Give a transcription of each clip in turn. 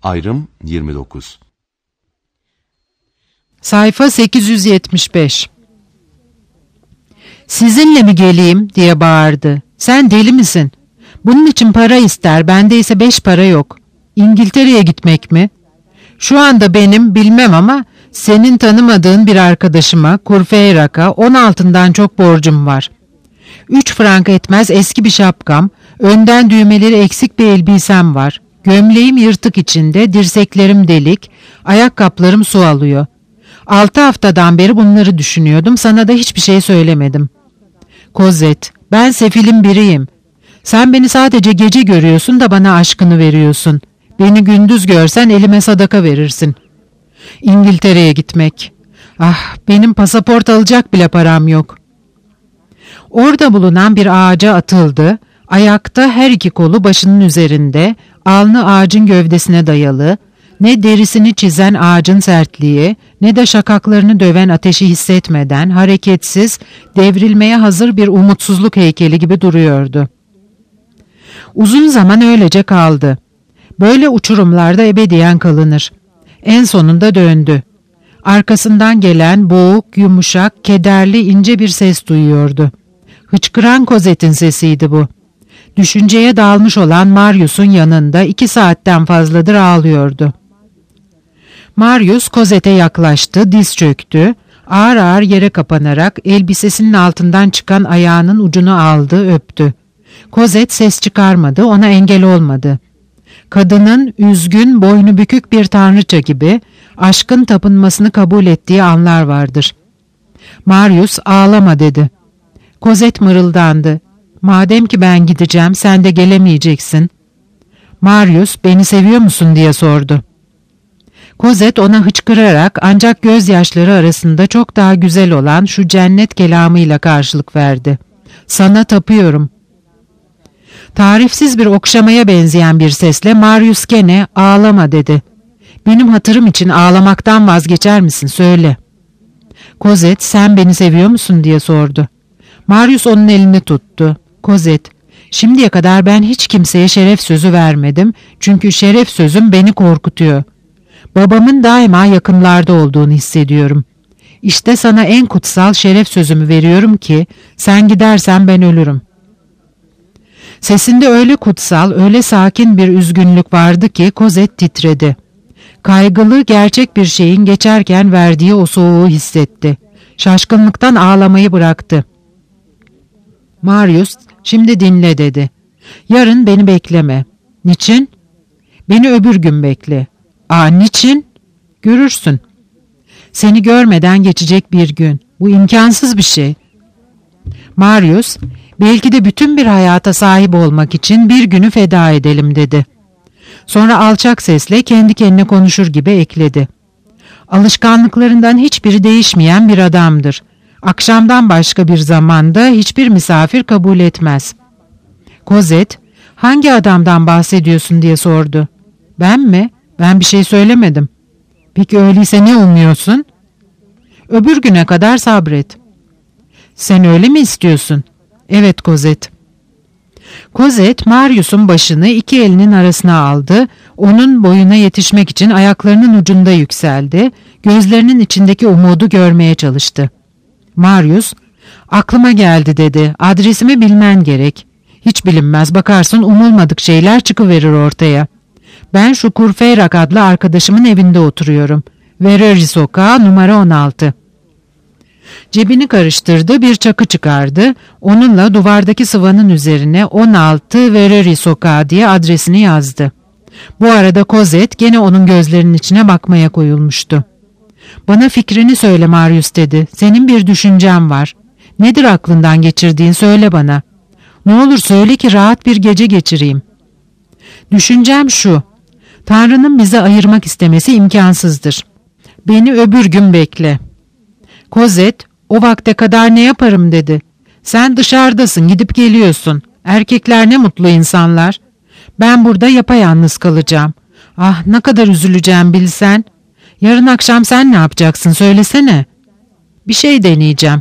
Ayrım 29. Sayfa 875. "Sizinle mi geleyim?" diye bağırdı. "Sen deli misin? Bunun için para ister, bende ise 5 para yok. İngiltere'ye gitmek mi? Şu anda benim bilmem ama senin tanımadığın bir arkadaşıma, Kurfeyrak'a 10 altından çok borcum var. 3 frank etmez eski bir şapkam, önden düğmeleri eksik bir elbisem var. Gömleğim yırtık içinde, dirseklerim delik, ayakkabılarım su alıyor. 6 haftadan beri bunları düşünüyordum, sana da hiçbir şey söylemedim. Kozet, ben sefilin biriyim. Sen beni sadece gece görüyorsun da bana aşkını veriyorsun. Beni gündüz görsen elime sadaka verirsin. İngiltere'ye gitmek. Ah, benim pasaport alacak bile param yok." Orada bulunan bir ağaca atıldı. Ayakta, her iki kolu başının üzerinde, alnı ağacın gövdesine dayalı, ne derisini çizen ağacın sertliği, ne de şakaklarını döven ateşi hissetmeden, hareketsiz, devrilmeye hazır bir umutsuzluk heykeli gibi duruyordu. Uzun zaman öylece kaldı. Böyle uçurumlarda ebediyen kalınır. En sonunda döndü. Arkasından gelen boğuk, yumuşak, kederli, ince bir ses duyuyordu. Hıçkıran Cosette'in sesiydi bu. Düşünceye dalmış olan Marius'un yanında 2 saatten fazladır ağlıyordu. Marius Cosette'e yaklaştı, diz çöktü. Ağır ağır yere kapanarak elbisesinin altından çıkan ayağının ucunu aldı, öptü. Cosette ses çıkarmadı, ona engel olmadı. Kadının üzgün, boynu bükük bir tanrıça gibi aşkın tapınmasını kabul ettiği anlar vardır. Marius, "Ağlama," dedi. Cosette mırıldandı. "Madem ki ben gideceğim, sen de gelemeyeceksin." Marius, "Beni seviyor musun?" diye sordu. Cosette ona hıçkırarak ancak gözyaşları arasında çok daha güzel olan şu cennet kelamıyla karşılık verdi. "Sana tapıyorum." Tarifsiz bir okşamaya benzeyen bir sesle Marius gene "Ağlama," dedi. "Benim hatırım için ağlamaktan vazgeçer misin? Söyle." Cosette, "Sen beni seviyor musun?" diye sordu. Marius onun elini tuttu. "Cosette, şimdiye kadar ben hiç kimseye şeref sözü vermedim. Çünkü şeref sözüm beni korkutuyor. Babamın daima yakınlarda olduğunu hissediyorum. İşte sana en kutsal şeref sözümü veriyorum ki sen gidersen ben ölürüm." Sesinde öyle kutsal, öyle sakin bir üzgünlük vardı ki Cosette titredi. Kaygılı, gerçek bir şeyin geçerken verdiği o soğuğu hissetti. Şaşkınlıktan ağlamayı bıraktı. Marius, "Şimdi dinle," dedi. "Yarın beni bekleme." "Niçin?" "Beni öbür gün bekle." "Niçin?" "Görürsün." "Seni görmeden geçecek bir gün. Bu imkansız bir şey." Marius, "Belki de bütün bir hayata sahip olmak için bir günü feda edelim," dedi. Sonra alçak sesle kendi kendine konuşur gibi ekledi. "Alışkanlıklarından hiçbiri değişmeyen bir adamdır. Akşamdan başka bir zamanda hiçbir misafir kabul etmez." Cosette, "Hangi adamdan bahsediyorsun?" diye sordu. "Ben mi? Ben bir şey söylemedim." "Peki öyleyse ne umuyorsun?" "Öbür güne kadar sabret." "Sen öyle mi istiyorsun?" "Evet Cosette." Cosette, Marius'un başını 2 elinin arasına aldı, onun boyuna yetişmek için ayaklarının ucunda yükseldi, gözlerinin içindeki umudu görmeye çalıştı. Marius, "Aklıma geldi," dedi. "Adresimi bilmen gerek. Hiç bilinmez, bakarsın umulmadık şeyler çıkıverir ortaya. Ben şu Kurfeyrak adlı arkadaşımın evinde oturuyorum. Vereri Sokağı, numara 16. Cebini karıştırdı, bir çakı çıkardı. Onunla duvardaki sıvanın üzerine 16 Vereri Sokağı diye adresini yazdı. Bu arada Cosette gene onun gözlerinin içine bakmaya koyulmuştu. "Bana fikrini söyle Marius," dedi. "Senin bir düşüncen var. Nedir aklından geçirdiğin, söyle bana. Ne olur söyle ki rahat bir gece geçireyim." "Düşüncem şu. Tanrı'nın bizi ayırmak istemesi imkansızdır. Beni öbür gün bekle." Cosette, "O vakte kadar ne yaparım?" dedi. "Sen dışarıdasın, gidip geliyorsun. Erkekler ne mutlu insanlar. Ben burada yapayalnız kalacağım. Ah, ne kadar üzüleceğim bilsen. Yarın akşam sen ne yapacaksın, söylesene." "Bir şey deneyeceğim."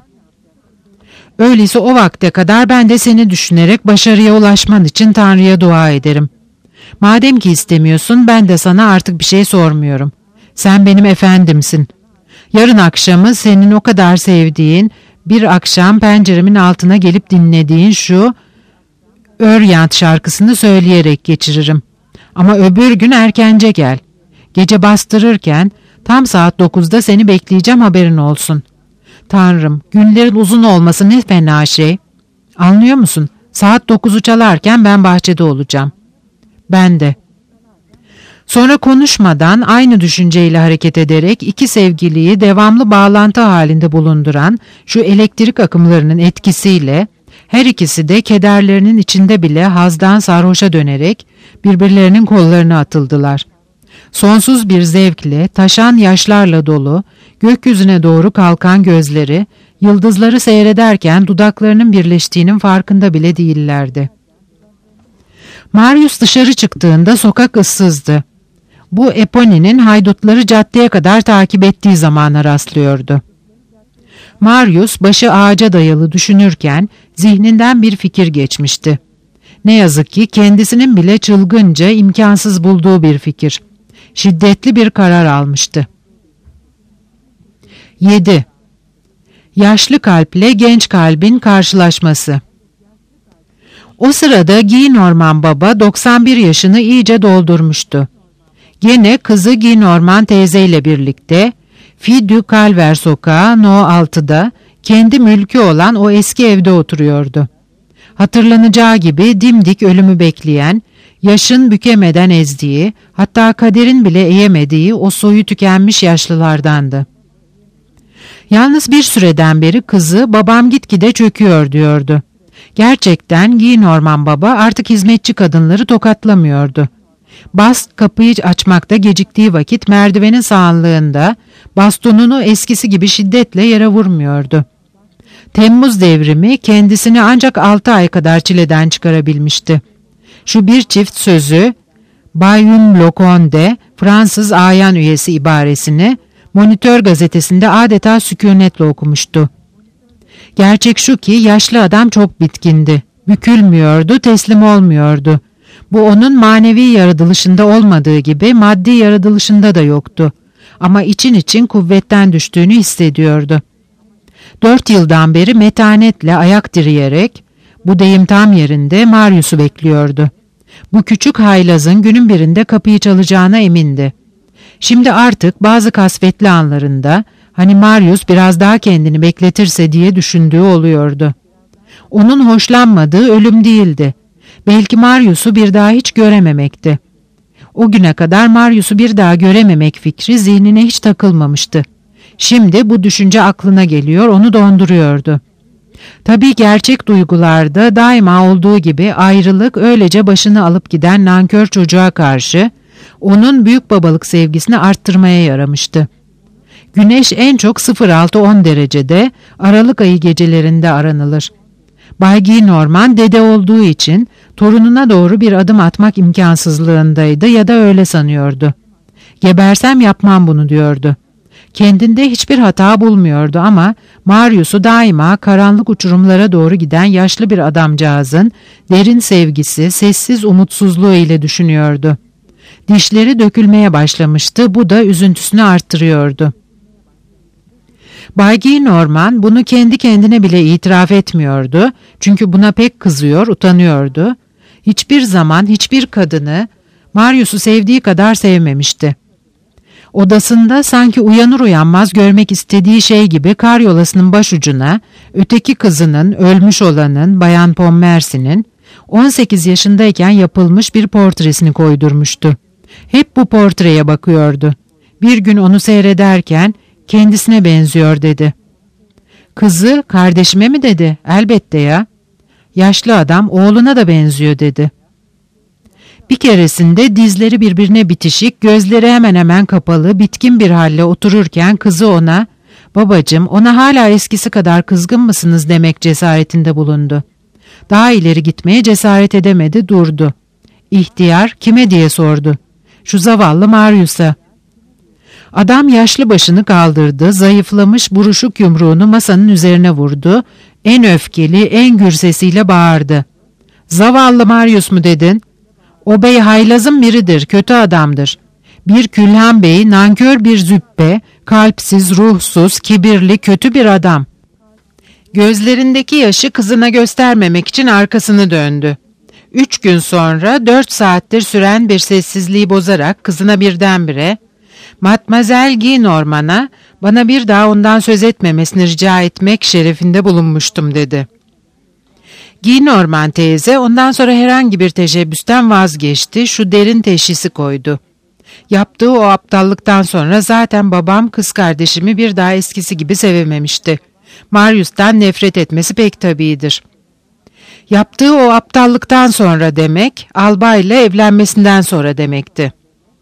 "Öyleyse o vakte kadar ben de seni düşünerek başarıya ulaşman için Tanrı'ya dua ederim. Madem ki istemiyorsun, ben de sana artık bir şey sormuyorum. Sen benim efendimsin. Yarın akşamı senin o kadar sevdiğin, bir akşam penceremin altına gelip dinlediğin şu Öryant şarkısını söyleyerek geçiririm. Ama öbür gün erkence gel. Gece bastırırken tam saat 9'da seni bekleyeceğim, haberin olsun. Tanrım, günlerin uzun olması ne fena şey. Anlıyor musun? Saat 9'u çalarken ben bahçede olacağım. Ben de. Sonra konuşmadan aynı düşünceyle hareket ederek iki sevgiliyi devamlı bağlantı halinde bulunduran şu elektrik akımlarının etkisiyle her ikisi de kederlerinin içinde bile hazdan sarhoşa dönerek birbirlerinin kollarına atıldılar. Sonsuz bir zevkle, taşan yaşlarla dolu, gökyüzüne doğru kalkan gözleri, yıldızları seyrederken dudaklarının birleştiğinin farkında bile değillerdi. Marius dışarı çıktığında sokak ıssızdı. Bu Eponi'nin haydutları caddeye kadar takip ettiği zamana rastlıyordu. Marius başı ağaca dayalı düşünürken zihninden bir fikir geçmişti. Ne yazık ki kendisinin bile çılgınca imkansız bulduğu bir fikir. Şiddetli bir karar almıştı. 7. Yaşlı kalple genç kalbin karşılaşması. O sırada Gillenormand baba 91 yaşını iyice doldurmuştu. Gene kızı Gillenormand teyzeyle birlikte Fille du Calvaire sokağı No. 6'da kendi mülkü olan o eski evde oturuyordu. Hatırlanacağı gibi dimdik ölümü bekleyen, yaşın bükemeden ezdiği, hatta kaderin bile eğemediği o soyu tükenmiş yaşlılardandı. Yalnız bir süreden beri kızı babam gitgide çöküyor diyordu. Gerçekten Gillenormand baba artık hizmetçi kadınları tokatlamıyordu. Bast kapıyı açmakta geciktiği vakit merdivenin sağanlığında bastonunu eskisi gibi şiddetle yere vurmuyordu. Temmuz devrimi kendisini ancak 6 ay kadar çileden çıkarabilmişti. Şu bir çift sözü, Bayun Loconde, Fransız ayan üyesi ibaresini Monitör gazetesinde adeta sükunetle okumuştu. Gerçek şu ki yaşlı adam çok bitkindi. Bükülmüyordu, teslim olmuyordu. Bu onun manevi yaratılışında olmadığı gibi maddi yaratılışında da yoktu. Ama için için kuvvetten düştüğünü hissediyordu. 4 yıldan beri metanetle ayak direyerek, bu deyim tam yerinde, Marius'u bekliyordu. Bu küçük haylazın günün birinde kapıyı çalacağına emindi. Şimdi artık bazı kasvetli anlarında, hani Marius biraz daha kendini bekletirse diye düşündüğü oluyordu. Onun hoşlanmadığı ölüm değildi. Belki Marius'u bir daha hiç görememekti. O güne kadar Marius'u bir daha görememek fikri zihnine hiç takılmamıştı. Şimdi bu düşünce aklına geliyor, onu donduruyordu. Tabii gerçek duygularda daima olduğu gibi ayrılık öylece başını alıp giden nankör çocuğa karşı onun büyük babalık sevgisini arttırmaya yaramıştı. Güneş en çok 06-10 derecede Aralık ayı gecelerinde aranılır. Bay Gillenormand dede olduğu için torununa doğru bir adım atmak imkansızlığındaydı ya da öyle sanıyordu. Gebersem yapmam bunu diyordu. Kendinde hiçbir hata bulmuyordu ama Marius'u daima karanlık uçurumlara doğru giden yaşlı bir adamcağızın derin sevgisi, sessiz umutsuzluğu ile düşünüyordu. Dişleri dökülmeye başlamıştı, bu da üzüntüsünü arttırıyordu. Bay Gillenormand bunu kendi kendine bile itiraf etmiyordu, çünkü buna pek kızıyor, utanıyordu. Hiçbir zaman hiçbir kadını Marius'u sevdiği kadar sevmemişti. Odasında sanki uyanır uyanmaz görmek istediği şey gibi karyolasının başucuna öteki kızının, ölmüş olanın, Bayan Pontmercy'nin 18 yaşındayken yapılmış bir portresini koydurmuştu. Hep bu portreye bakıyordu. Bir gün onu seyrederken kendisine benziyor dedi. Kızı kardeşime mi dedi? Elbette ya. Yaşlı adam oğluna da benziyor dedi. Bir keresinde dizleri birbirine bitişik, gözleri hemen hemen kapalı, bitkin bir halle otururken kızı ona, "Babacığım, ona hala eskisi kadar kızgın mısınız?" demek cesaretinde bulundu. Daha ileri gitmeye cesaret edemedi, durdu. İhtiyar kime diye sordu. Şu zavallı Marius'a. Adam yaşlı başını kaldırdı, zayıflamış buruşuk yumruğunu masanın üzerine vurdu, en öfkeli, en gür sesiyle bağırdı. "Zavallı Marius mu dedin? O bey haylazın biridir, kötü adamdır. Bir Külhan Bey, nankör bir züppe, kalpsiz, ruhsuz, kibirli, kötü bir adam. Gözlerindeki yaşı kızına göstermemek için arkasını döndü. 3 gün sonra 4 saattir süren bir sessizliği bozarak kızına birdenbire "Mademoiselle Gillenormand'a bana bir daha ondan söz etmemesini rica etmek şerefinde bulunmuştum" dedi. Gillenormand teyze ondan sonra herhangi bir teşebbüsten vazgeçti, şu derin teşhisi koydu. Yaptığı o aptallıktan sonra zaten babam kız kardeşimi bir daha eskisi gibi sevememişti. Marius'tan nefret etmesi pek tabiidir. Yaptığı o aptallıktan sonra demek, albayla evlenmesinden sonra demekti.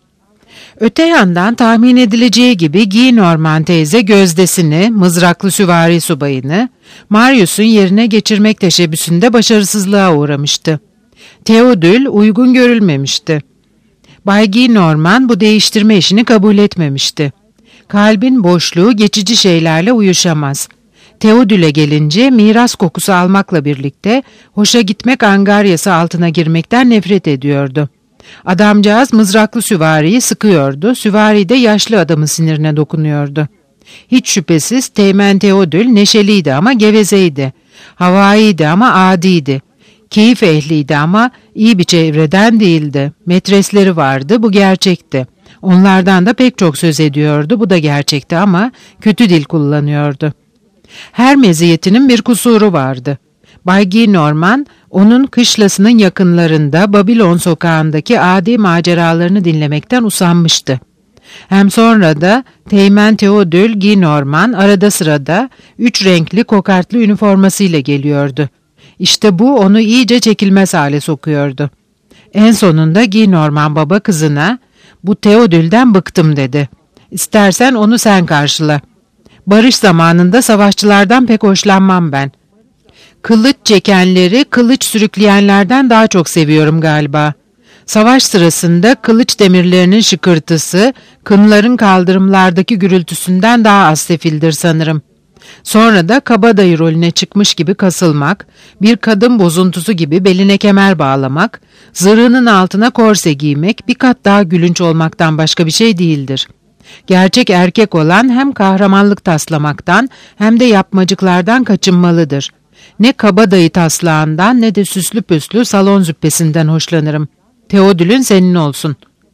Öte yandan tahmin edileceği gibi Gillenormand teyze gözdesini, mızraklı süvari subayını, Marius'un yerine geçirmek teşebbüsünde başarısızlığa uğramıştı. Theodule uygun görülmemişti. Bay Gillenormand bu değiştirme işini kabul etmemişti. Kalbin boşluğu geçici şeylerle uyuşamaz. Theodule'e gelince miras kokusu almakla birlikte hoşa gitmek angaryası altına girmekten nefret ediyordu. Adamcağız mızraklı süvariyi sıkıyordu, süvari de yaşlı adamın sinirine dokunuyordu. Hiç şüphesiz Teğmen Theodule neşeliydi ama gevezeydi. Havaiydi ama adiydi. Keyif ehliydi ama iyi bir çevreden değildi. Metresleri vardı, bu gerçekti. Onlardan da pek çok söz ediyordu, bu da gerçekti ama kötü dil kullanıyordu. Her meziyetinin bir kusuru vardı. Bay Gillenormand, onun kışlasının yakınlarında Babilon sokağındaki adi maceralarını dinlemekten usanmıştı. Hem sonra da Teğmen Theodule Gillenormand arada sırada 3 renkli kokartlı üniformasıyla geliyordu. İşte bu onu iyice çekilmez hale sokuyordu. En sonunda Gillenormand baba kızına, "Bu Theodule'den bıktım" dedi. "İstersen onu sen karşıla. Barış zamanında savaşçılardan pek hoşlanmam ben. Kılıç çekenleri kılıç sürükleyenlerden daha çok seviyorum galiba. Savaş sırasında kılıç demirlerinin şıkırtısı, kınların kaldırımlardaki gürültüsünden daha az sefildir sanırım. Sonra da kabadayı rolüne çıkmış gibi kasılmak, bir kadın bozuntusu gibi beline kemer bağlamak, zırhının altına korse giymek bir kat daha gülünç olmaktan başka bir şey değildir. Gerçek erkek olan hem kahramanlık taslamaktan hem de yapmacıklardan kaçınmalıdır. Ne kabadayı taslağından ne de süslü püslü salon züppesinden hoşlanırım. Theodule'ün senin olsun."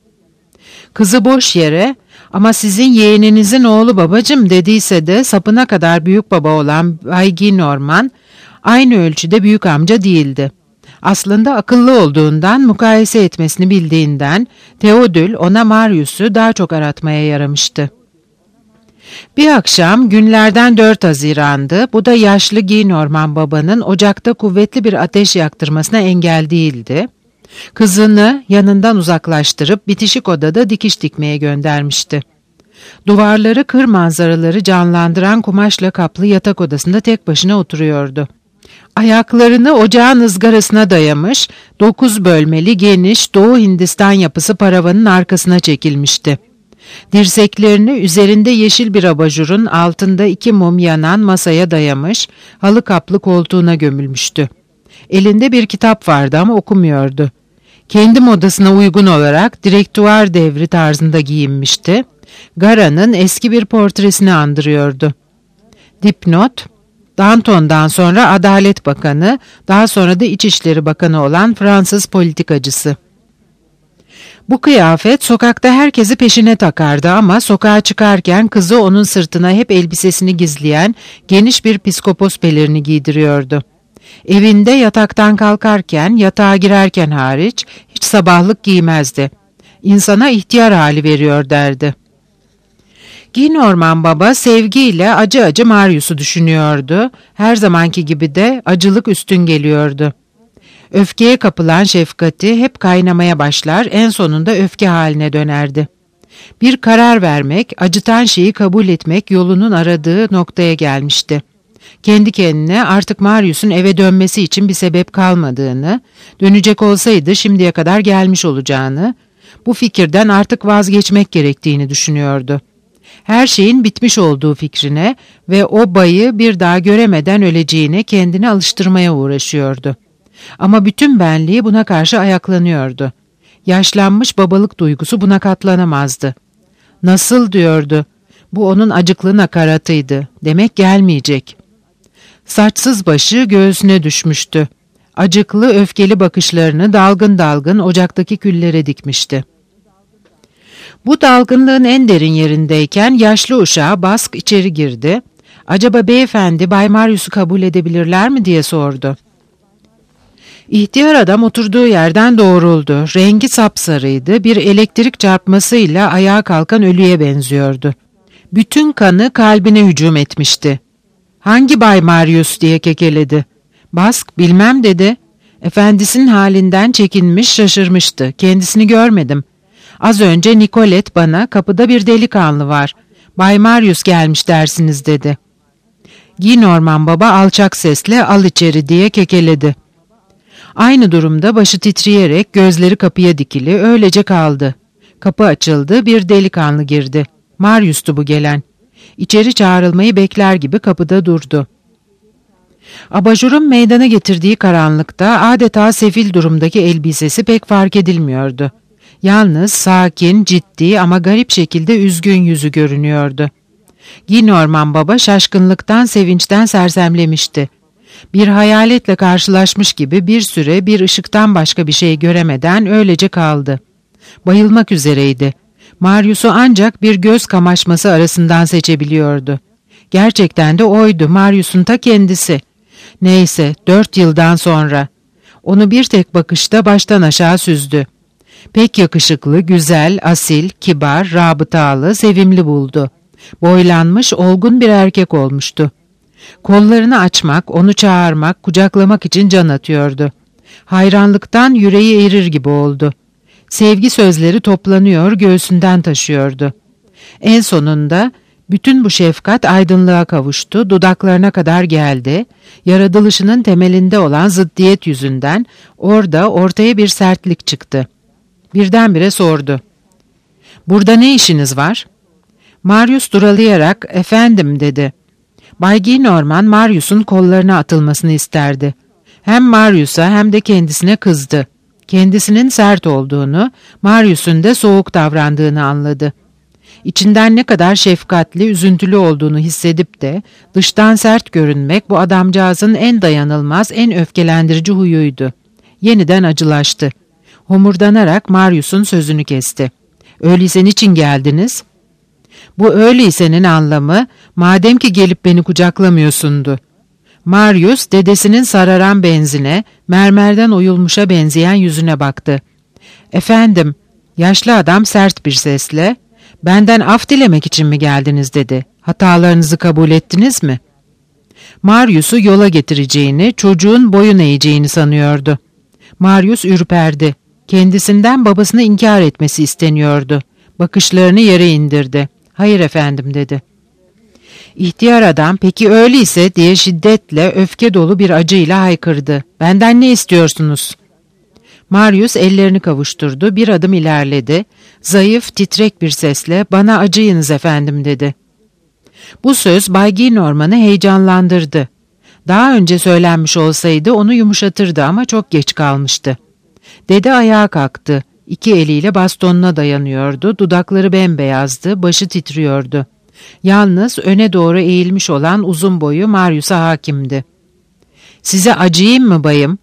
Kızı boş yere, "Ama sizin yeğeninizin oğlu babacım" dediyse de sapına kadar büyük baba olan Bay Gillenormand aynı ölçüde büyük amca değildi. Aslında akıllı olduğundan, mukayese etmesini bildiğinden Theodule ona Marius'u daha çok aratmaya yaramıştı. Bir akşam günlerden 4 Haziran'dı. Bu da yaşlı Gillenormand babanın ocakta kuvvetli bir ateş yaktırmasına engel değildi. Kızını yanından uzaklaştırıp bitişik odada dikiş dikmeye göndermişti. Duvarları kır manzaraları canlandıran kumaşla kaplı yatak odasında tek başına oturuyordu. Ayaklarını ocağın ızgarasına dayamış, 9 bölmeli geniş Doğu Hindistan yapısı paravanın arkasına çekilmişti. Dirseklerini üzerinde yeşil bir abajurun altında 2 mum yanan masaya dayamış, halı kaplı koltuğuna gömülmüştü. Elinde bir kitap vardı ama okumuyordu. Kendi modasına uygun olarak direktuar devri tarzında giyinmişti. Gara'nın eski bir portresini andırıyordu. Dipnot: Danton'dan sonra Adalet Bakanı, daha sonra da İçişleri Bakanı olan Fransız politikacısı. Bu kıyafet sokakta herkesi peşine takardı ama sokağa çıkarken kızı onun sırtına hep elbisesini gizleyen geniş bir piskopos pelerini giydiriyordu. Evinde yataktan kalkarken, yatağa girerken hariç hiç sabahlık giymezdi. İnsana ihtiyar hali veriyor derdi. Gillenormand baba sevgiyle acı acı Marius'u düşünüyordu. Her zamanki gibi de acılık üstün geliyordu. Öfkeye kapılan şefkati hep kaynamaya başlar, en sonunda öfke haline dönerdi. Bir karar vermek, acıtan şeyi kabul etmek yolunun aradığı noktaya gelmişti. Kendi kendine artık Marius'un eve dönmesi için bir sebep kalmadığını, dönecek olsaydı şimdiye kadar gelmiş olacağını, bu fikirden artık vazgeçmek gerektiğini düşünüyordu. Her şeyin bitmiş olduğu fikrine ve o bayı bir daha göremeden öleceğine kendini alıştırmaya uğraşıyordu. Ama bütün benliği buna karşı ayaklanıyordu. Yaşlanmış babalık duygusu buna katlanamazdı. Nasıl diyordu. Bu onun acıklı nakaratıydı. Demek gelmeyecek. Saçsız başı göğsüne düşmüştü. Acıklı, öfkeli bakışlarını dalgın dalgın ocaktaki küllere dikmişti. Bu dalgınlığın en derin yerindeyken yaşlı uşağı Bask içeri girdi. Acaba beyefendi Bay Marius'u kabul edebilirler mi diye sordu. İhtiyar adam oturduğu yerden doğruldu. Rengi sapsarıydı, bir elektrik çarpmasıyla ayağa kalkan ölüye benziyordu. Bütün kanı kalbine hücum etmişti. ''Hangi Bay Marius?'' diye kekeledi. Bask ''Bilmem'' dedi. Efendisinin halinden çekinmiş, şaşırmıştı. ''Kendisini görmedim. Az önce Nicolette bana kapıda bir delikanlı var. Bay Marius gelmiş dersiniz.'' dedi. Gillenormand baba alçak sesle ''Al içeri'' diye kekeledi. Aynı durumda başı titreyerek gözleri kapıya dikili öylece kaldı. Kapı açıldı, bir delikanlı girdi. Marius'tu bu gelen. İçeri çağrılmayı bekler gibi kapıda durdu. Abajurun meydana getirdiği karanlıkta adeta sefil durumdaki elbisesi pek fark edilmiyordu. Yalnız sakin, ciddi ama garip şekilde üzgün yüzü görünüyordu. Gillenormand baba şaşkınlıktan, sevinçten sersemlemişti. Bir hayaletle karşılaşmış gibi bir süre bir ışıktan başka bir şey göremeden öylece kaldı. Bayılmak üzereydi. Marius'u ancak bir göz kamaşması arasından seçebiliyordu. Gerçekten de oydu, Marius'un ta kendisi. Neyse, 4 yıldan sonra. Onu bir tek bakışta baştan aşağı süzdü. Pek yakışıklı, güzel, asil, kibar, rabıtalı, sevimli buldu. Boylanmış, olgun bir erkek olmuştu. Kollarını açmak, onu çağırmak, kucaklamak için can atıyordu. Hayranlıktan yüreği erir gibi oldu. Sevgi sözleri toplanıyor, göğsünden taşıyordu. En sonunda bütün bu şefkat aydınlığa kavuştu, dudaklarına kadar geldi. Yaratılışının temelinde olan zıddiyet yüzünden ortaya bir sertlik çıktı. Birdenbire sordu. ''Burada ne işiniz var?'' Marius duralayarak ''Efendim'' dedi. Bay Gillenormand Marius'un kollarına atılmasını isterdi. Hem Marius'a hem de kendisine kızdı. Kendisinin sert olduğunu, Marius'un da soğuk davrandığını anladı. İçinden ne kadar şefkatli, üzüntülü olduğunu hissedip de dıştan sert görünmek bu adamcağızın en dayanılmaz, en öfkelendirici huyuydu. Yeniden acılaştı. Homurdanarak Marius'un sözünü kesti. ''Öyleyse niçin geldiniz?'' Bu öyleyse'nin anlamı, madem ki gelip beni kucaklamıyorsundu. Marius, dedesinin sararan benzine, mermerden oyulmuşa benzeyen yüzüne baktı. ''Efendim'' yaşlı adam sert bir sesle, ''Benden af dilemek için mi geldiniz?'' dedi. ''Hatalarınızı kabul ettiniz mi?'' Marius'u yola getireceğini, çocuğun boyun eğeceğini sanıyordu. Marius ürperdi. Kendisinden babasını inkar etmesi isteniyordu. Bakışlarını yere indirdi. ''Hayır efendim'' dedi. İhtiyar adam ''Peki öyleyse'' diye şiddetle, öfke dolu bir acıyla haykırdı. ''Benden ne istiyorsunuz?'' Marius ellerini kavuşturdu, bir adım ilerledi. Zayıf, titrek bir sesle ''Bana acıyınız efendim'' dedi. Bu söz Bay Gillenormand'ı heyecanlandırdı. Daha önce söylenmiş olsaydı onu yumuşatırdı ama çok geç kalmıştı. Dede ayağa kalktı. 2 eliyle bastonuna dayanıyordu, dudakları bembeyazdı, başı titriyordu. Yalnız öne doğru eğilmiş olan uzun boyu Marius'a hakimdi. ''Size acıyayım mı bayım?''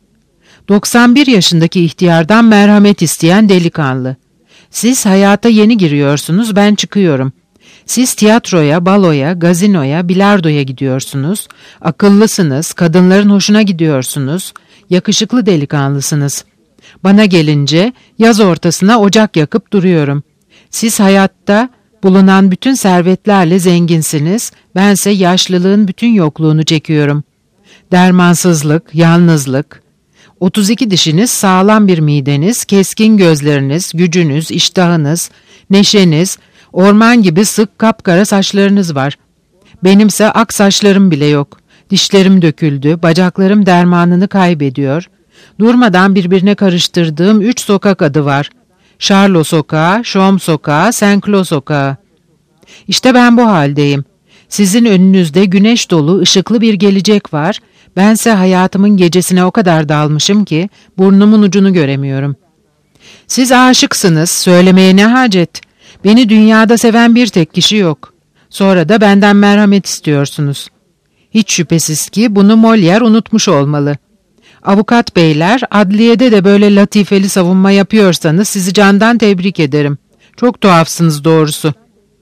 91 yaşındaki ihtiyardan merhamet isteyen delikanlı. ''Siz hayata yeni giriyorsunuz, ben çıkıyorum. Siz tiyatroya, baloya, gazinoya, bilardoya gidiyorsunuz. Akıllısınız, kadınların hoşuna gidiyorsunuz. Yakışıklı delikanlısınız. Bana gelince yaz ortasına ocak yakıp duruyorum. Siz hayatta bulunan bütün servetlerle zenginsiniz, bense yaşlılığın bütün yokluğunu çekiyorum. Dermansızlık, yalnızlık. 32 dişiniz, sağlam bir mideniz, keskin gözleriniz, gücünüz, iştahınız, neşeniz, orman gibi sık kapkara saçlarınız var. Benimse ak saçlarım bile yok. Dişlerim döküldü, bacaklarım dermanını kaybediyor. Durmadan birbirine karıştırdığım 3 sokak adı var. Charlot Sokağı, Chaume Sokağı, Saint-Cloud Sokağı. İşte ben bu haldeyim. Sizin önünüzde güneş dolu, ışıklı bir gelecek var. Bense hayatımın gecesine o kadar dalmışım ki burnumun ucunu göremiyorum. Siz aşıksınız, söylemeye ne hacet? Beni dünyada seven bir tek kişi yok. Sonra da benden merhamet istiyorsunuz. Hiç şüphesiz ki bunu Molière unutmuş olmalı. Avukat beyler, adliyede de böyle latifeli savunma yapıyorsanız sizi candan tebrik ederim. Çok tuhafsınız doğrusu.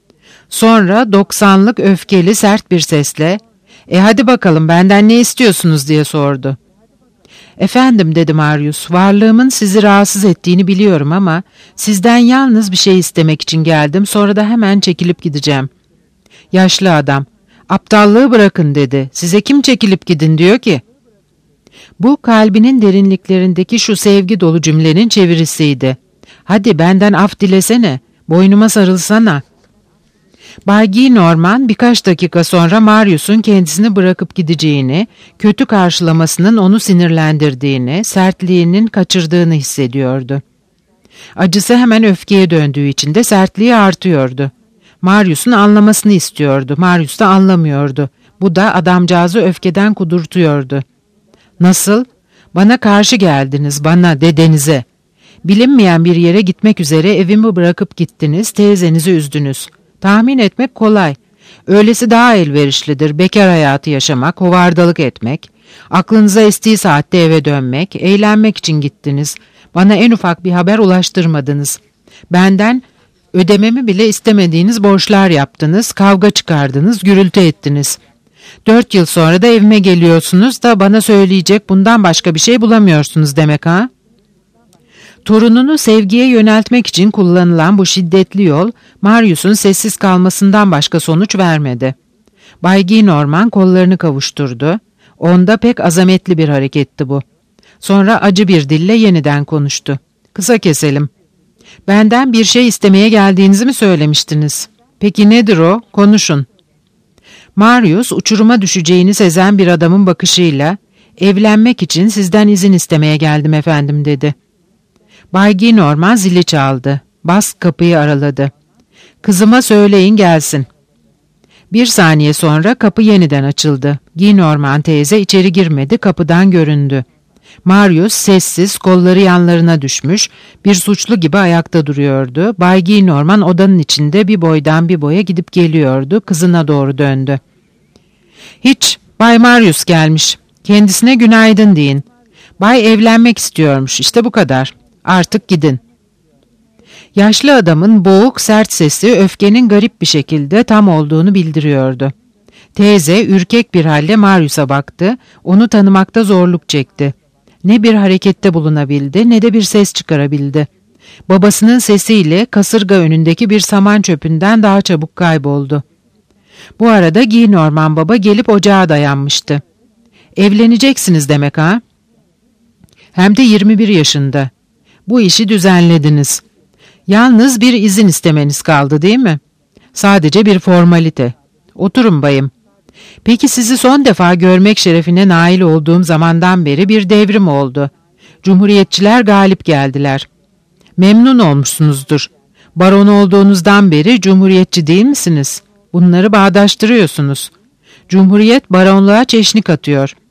Sonra 90'lık öfkeli sert bir sesle, hadi bakalım benden ne istiyorsunuz diye sordu. Efendim dedi Marius, varlığımın sizi rahatsız ettiğini biliyorum ama sizden yalnız bir şey istemek için geldim, sonra da hemen çekilip gideceğim. Yaşlı adam, aptallığı bırakın dedi, size kim çekilip gidin diyor ki? Bu kalbinin derinliklerindeki şu sevgi dolu cümlenin çevirisiydi. Hadi benden af dilesene, boynuma sarılsana. Bay Gillenormand birkaç dakika sonra Marius'un kendisini bırakıp gideceğini, kötü karşılamasının onu sinirlendirdiğini, sertliğinin kaçırdığını hissediyordu. Acısı hemen öfkeye döndüğü için de sertliği artıyordu. Marius'un anlamasını istiyordu, Marius da anlamıyordu. Bu da adamcağızı öfkeden kudurtuyordu. Nasıl? Bana karşı geldiniz, bana, dedenize. Bilinmeyen bir yere gitmek üzere evimi bırakıp gittiniz, teyzenizi üzdünüz. Tahmin etmek kolay. Öylesi daha elverişlidir. Bekar hayatı yaşamak, hovardalık etmek, aklınıza estiği saatte eve dönmek, eğlenmek için gittiniz. Bana en ufak bir haber ulaştırmadınız. Benden ödememi bile istemediğiniz borçlar yaptınız, kavga çıkardınız, gürültü ettiniz. 4 yıl sonra da evime geliyorsunuz da bana söyleyecek bundan başka bir şey bulamıyorsunuz demek ha? Torununu sevgiye yöneltmek için kullanılan bu şiddetli yol, Marius'un sessiz kalmasından başka sonuç vermedi. Bay Gillenormand kollarını kavuşturdu. Onda pek azametli bir hareketti bu. Sonra acı bir dille yeniden konuştu. Kısa keselim. Benden bir şey istemeye geldiğinizi mi söylemiştiniz? Peki nedir o? Konuşun. Marius uçuruma düşeceğini sezen bir adamın bakışıyla, evlenmek için sizden izin istemeye geldim efendim dedi. Bay Gillenormand zili çaldı. Bas kapıyı araladı. Kızıma söyleyin gelsin. Bir saniye sonra kapı yeniden açıldı. Gillenormand teyze içeri girmedi, kapıdan göründü. Marius sessiz, kolları yanlarına düşmüş, bir suçlu gibi ayakta duruyordu. Bay Gillenormand odanın içinde bir boydan bir boya gidip geliyordu, kızına doğru döndü. Hiç, Bay Marius gelmiş. Kendisine günaydın deyin. Bay evlenmek istiyormuş, işte bu kadar. Artık gidin. Yaşlı adamın boğuk sert sesi öfkenin garip bir şekilde tam olduğunu bildiriyordu. Teyze ürkek bir halle Marius'a baktı, onu tanımakta zorluk çekti. Ne bir harekette bulunabildi ne de bir ses çıkarabildi. Babasının sesiyle kasırga önündeki bir saman çöpünden daha çabuk kayboldu. Bu arada Gillenormand baba gelip ocağa dayanmıştı. Evleneceksiniz demek ha? Hem de 21 yaşında. Bu işi düzenlediniz. Yalnız bir izin istemeniz kaldı değil mi? Sadece bir formalite. Oturun bayım. Peki sizi son defa görmek şerefine nail olduğum zamandan beri bir devrim oldu. Cumhuriyetçiler galip geldiler. Memnun olmuşsunuzdur. Baron olduğunuzdan beri cumhuriyetçi değil misiniz? Bunları bağdaştırıyorsunuz. Cumhuriyet baronluğa çeşnik atıyor.